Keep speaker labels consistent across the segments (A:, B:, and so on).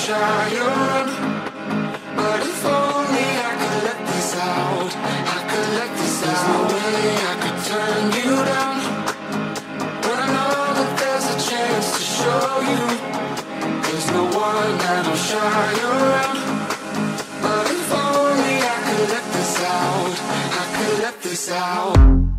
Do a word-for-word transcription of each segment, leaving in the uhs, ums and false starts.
A: try to run, but if only I could let this out, I could let this out. There's no way I could turn you down, but I know that there's a chance to show you there's no one that I'm shy around. But if only I could let this out, I could let this out.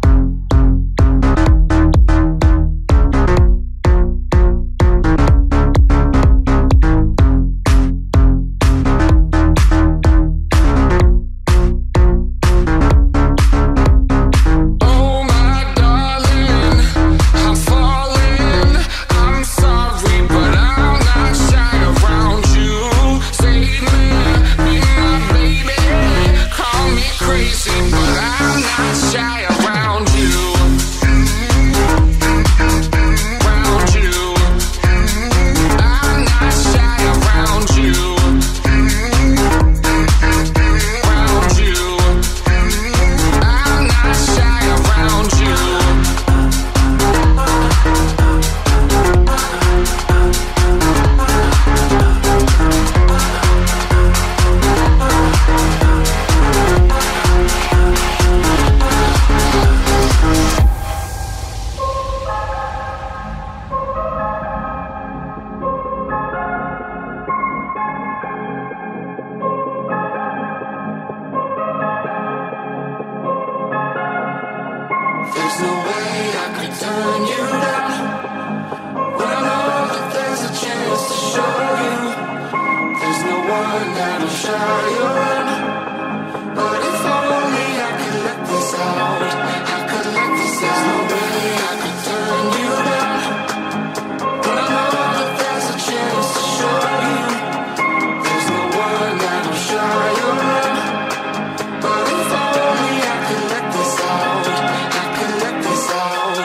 A: There's no way I could turn you down, when I know that there's a chance to show you there's no one that I'm shy around. But if only I could let this out, I could let this out. There's no way I could turn you down, when I know that there's a chance to show you there's no one that I'm shy around. But if only I could let this out, I could let this out.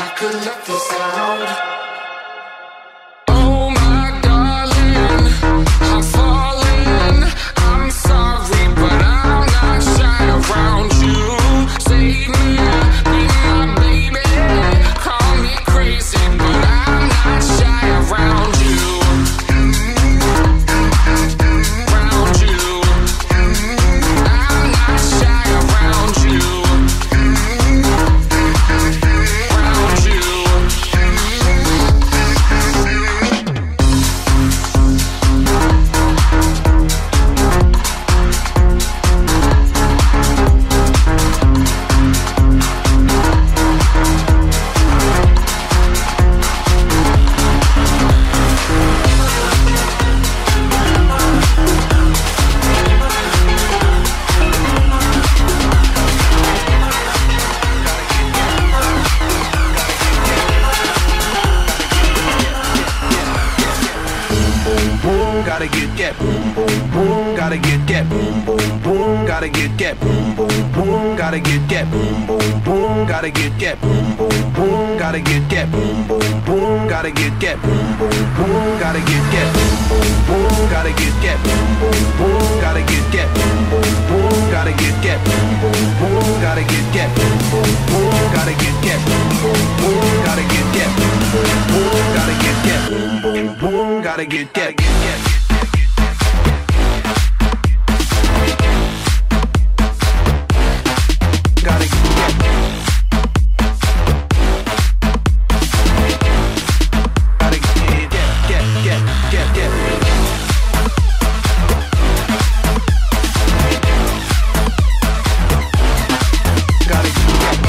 A: Oh my darling, I'm falling. I'm sorry, but I'm not shy around you. Save me, be my baby. Call me crazy, but I'm not shy around you. Around you, I'm not shy around you.
B: Gotta get that boom boom boom. Gotta get that boom boom boom. Gotta get that boom boom boom. Gotta get that boom boom boom. Gotta get that boom boom boom. Gotta get that boom boom boom. Gotta get that boom boom boom. Gotta get that boom boom boom. Gotta get that boom boom boom. Gotta get that boom boom boom. Gotta get that boom boom boom. Gotta get that boom boom boom. Gotta get that boom boom boom. Gotta get that boom boom boom. Gotta get that boom boom boom. Gotta get that. Gotta get Gotta get get get get get Gotta get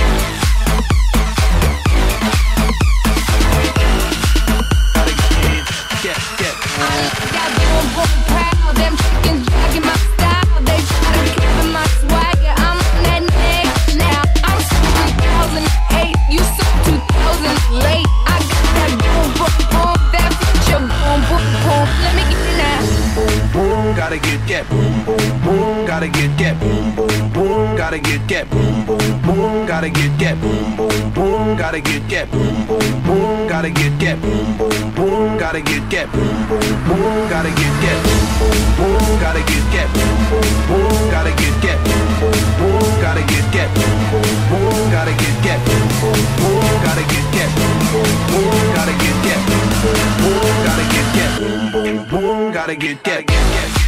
B: Gotta get get
C: Got boom boom proud, them chickens dragging my style. They try to cover my swagger. I'm on that next now. I'm two thousand eight, you saw two thousand late. I got that boom boom boom, that future boom boom boom. Let me get it now.
B: boom boom. Gotta get that boom boom boom. Gotta get that boom boom boom. Gotta get that boom boom boom. Gotta get that boom boom boom. Gotta get that boom boom boom. Gotta get that boom boom boom. Gotta get that boom boom boom. Gotta get that boom boom boom. Gotta get that boom boom boom. Gotta get that boom boom boom. Gotta get that boom boom boom. Gotta get that boom boom boom. Gotta get that boom boom boom. Gotta get that boom boom boom. Gotta get that boom boom boom. Gotta gotta get that. Gotta get that.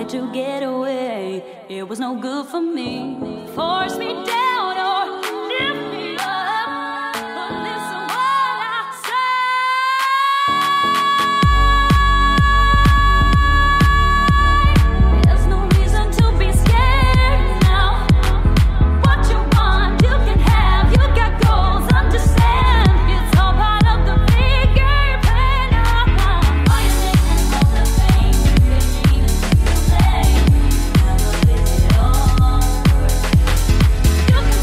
D: wanted to get away. It was no good for me. Force me down or lift me up. But listen what I say. There's no reason to be scared now. What you want, you can have. You got goals, understand. It's all part of the big game plan. Fighting all the pain, you can even feel pain. Never visit all. You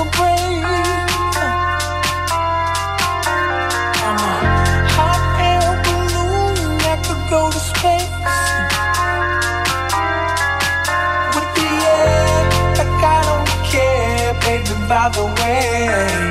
E: so brave. I'm a hot air balloon that could go to space. With the air, like I don't care, baby, by the way.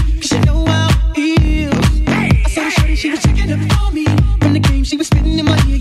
F: She was checking up for me from the game. She was spitting in my ear.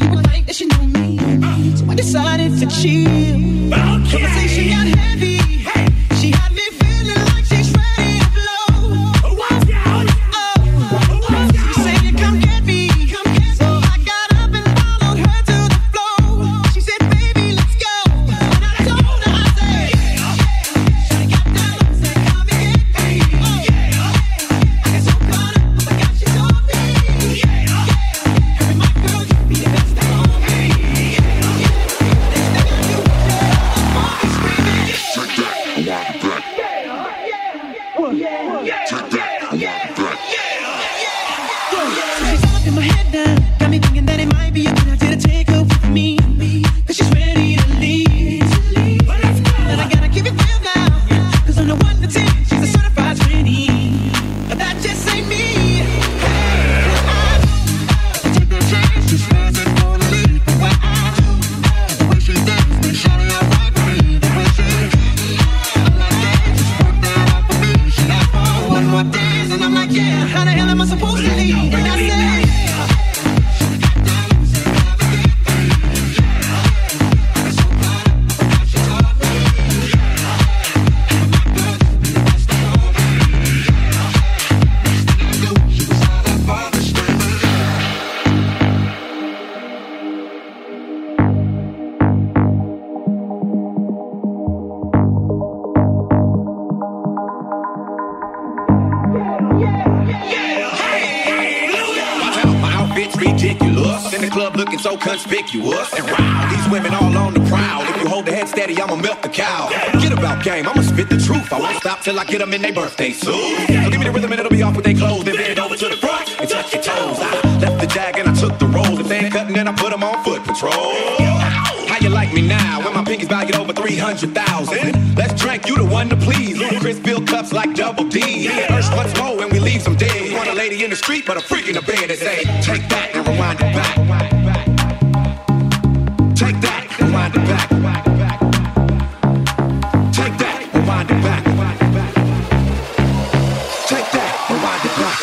F: us. In the club looking so conspicuous. And wow, these women all on the prowl. If you hold the head steady, I'ma milk the cow. Get about game, I'ma spit the truth. I won't stop till I get them in their birthday suit. So give me the rhythm and it'll be off with their clothes. Then bend over to the front and touch your toes. I left the jag and I took the rolls. If they ain't cutting, then I put them on foot patrol. How you like me now when my pinky's valued over three hundred thousand? Let's drink, you the one to please. Ludacris fill cups like Double D. Urge once more and we leave some dead. Want a lady in the street, but a freak in the bed that say, take that and rewind it back. Take that, rewind it back. Take that, rewind it back. Take that, rewind it back.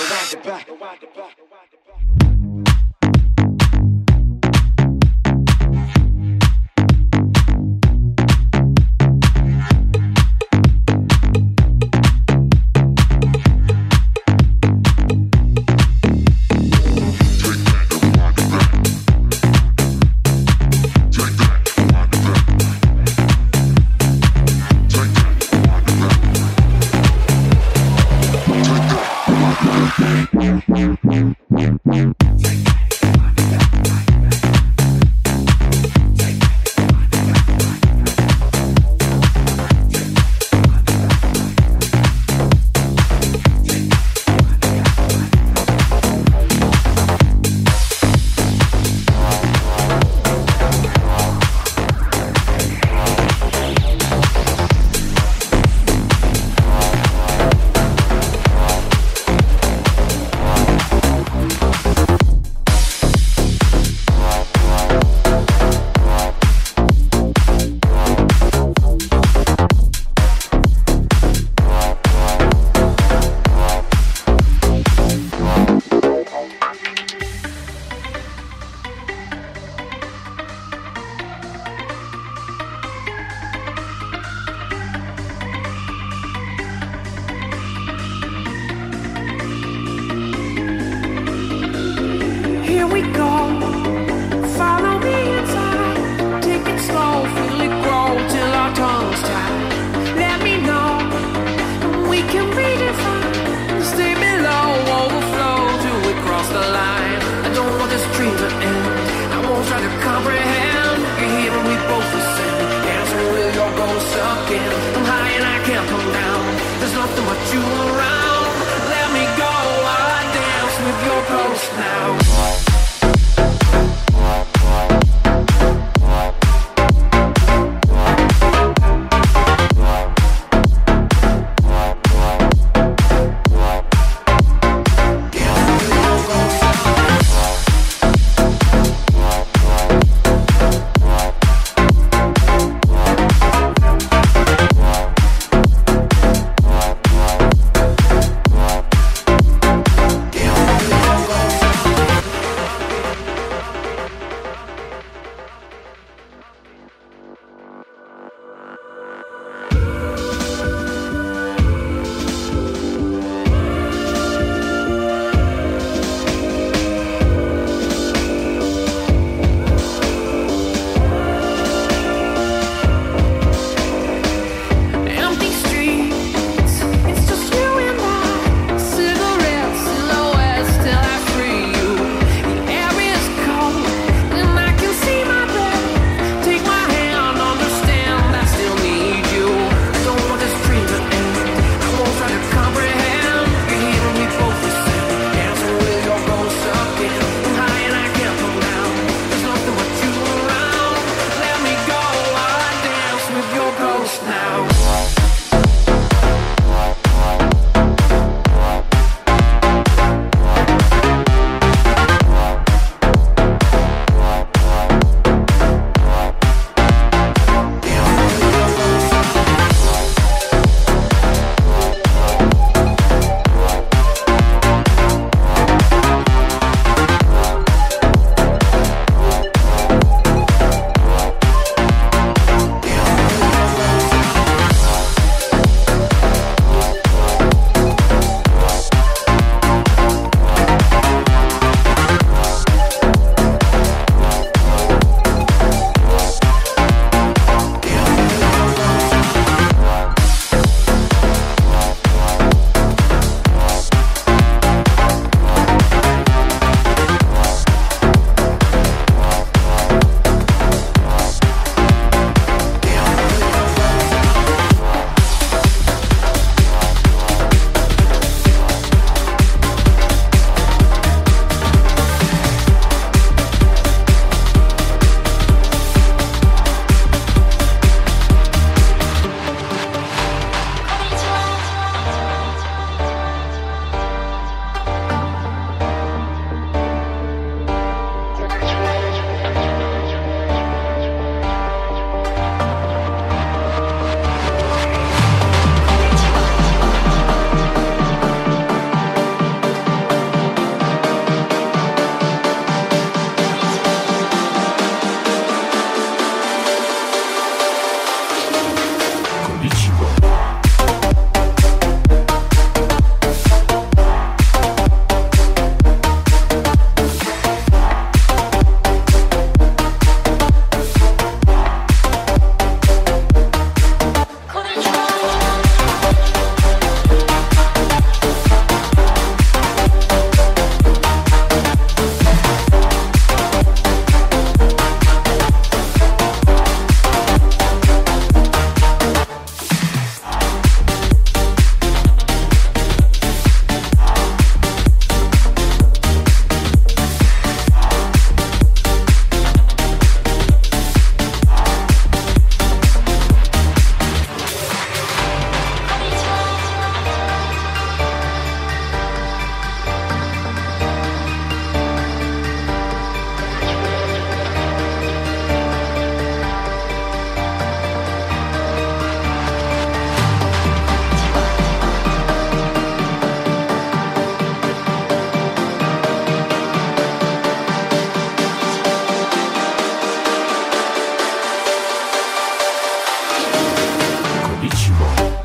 G: ritmo.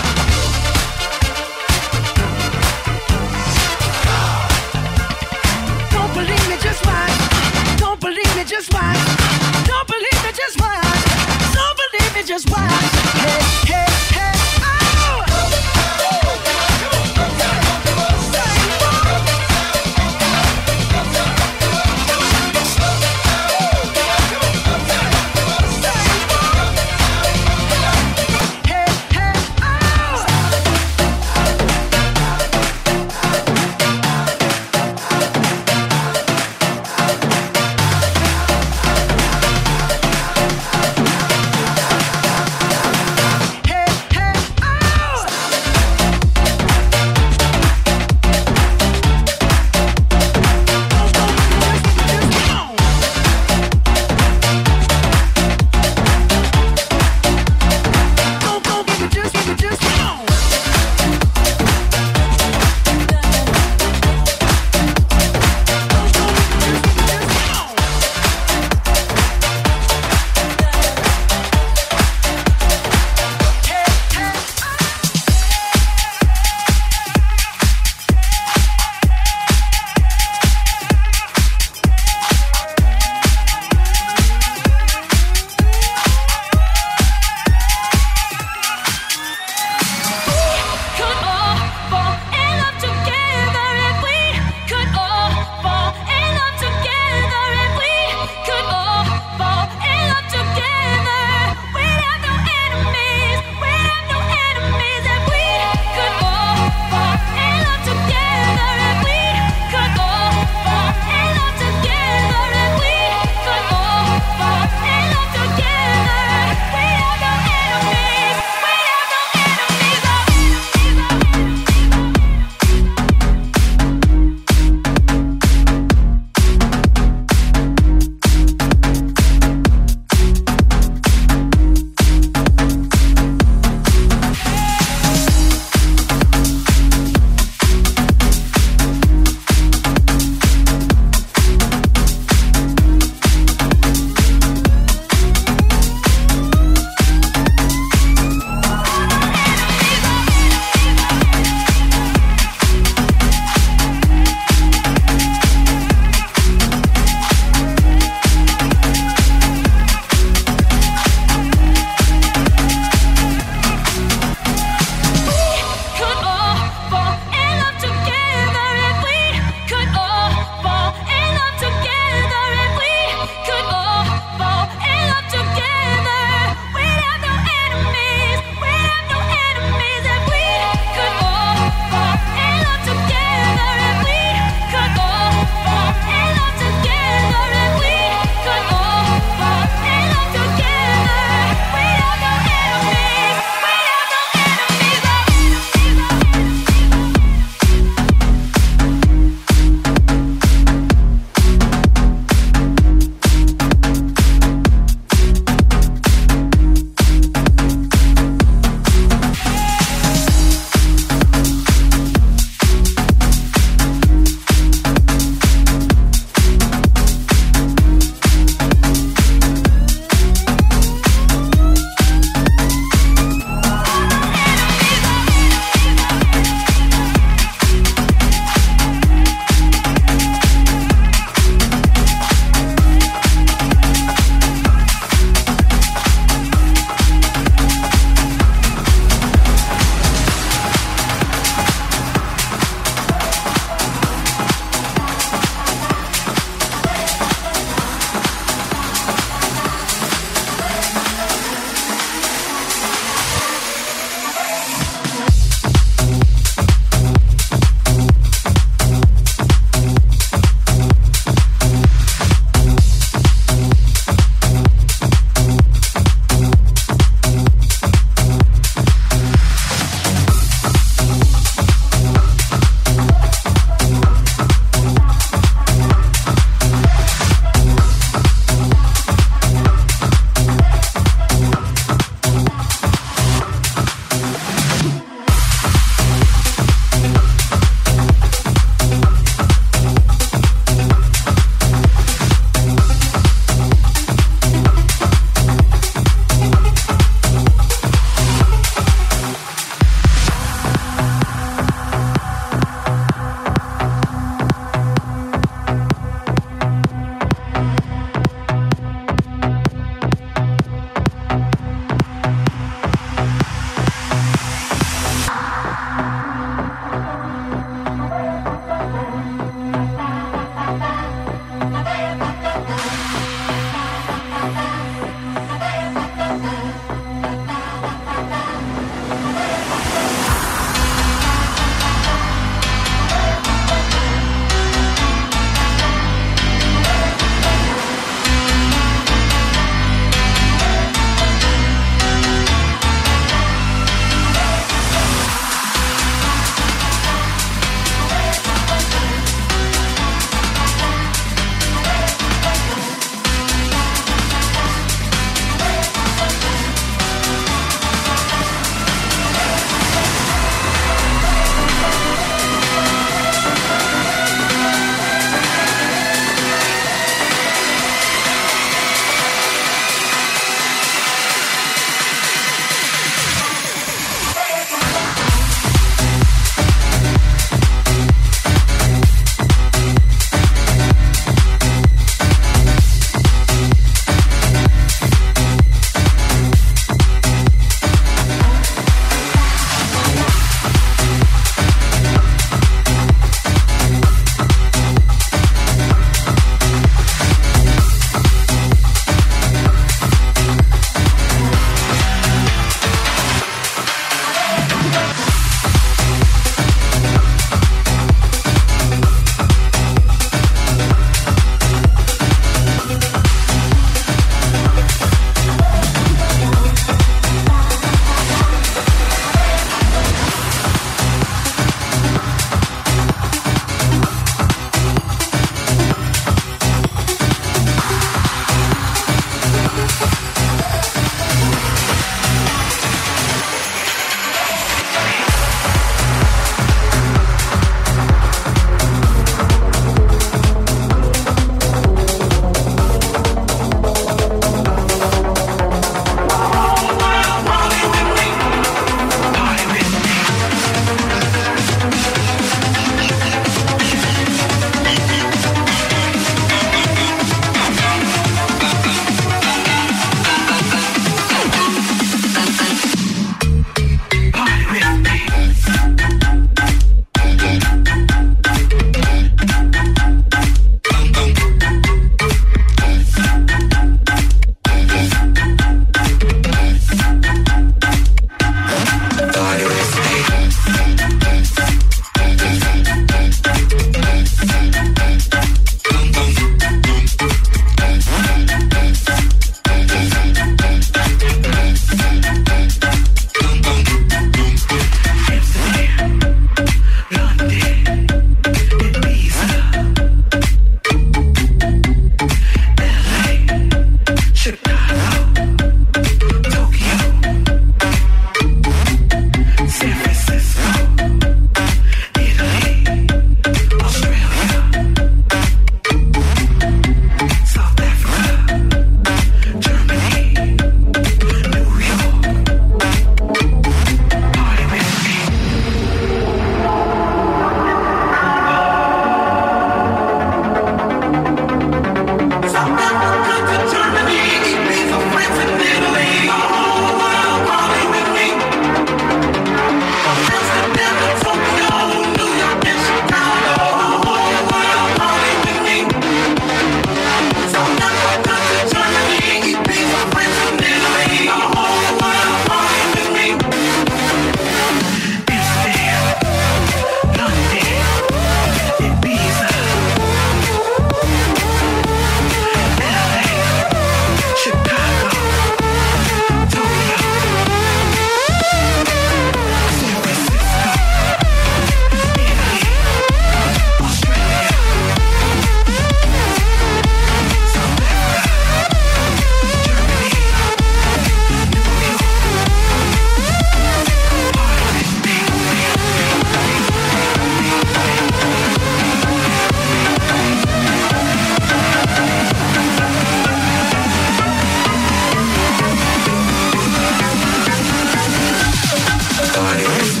A: Everybody listen.